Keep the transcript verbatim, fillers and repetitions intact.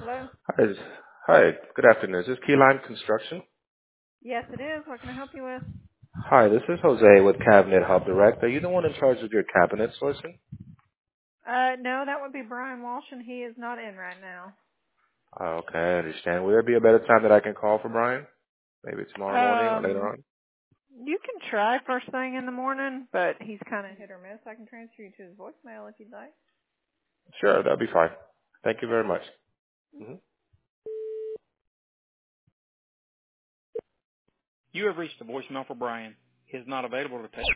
Hello? Hi. is- Hi. Good afternoon. Is this Keyline Construction? Yes, it is. What can I help you with? Hi, this is Jose with Cabinet Hub Direct. Are you the one in charge of your cabinet sourcing? Uh, no, that would be Brian Walsh, and he is not in right now. Oh, okay, I understand. Will there be a better time that I can call for Brian? Maybe tomorrow morning or later Um, on? you can try first thing in the morning, but he's kind of hit or miss. I can transfer you to his voicemail if you'd like. Sure, that'll be fine. Thank you very much. hmm You have reached the voicemail for Brian. He is not available to take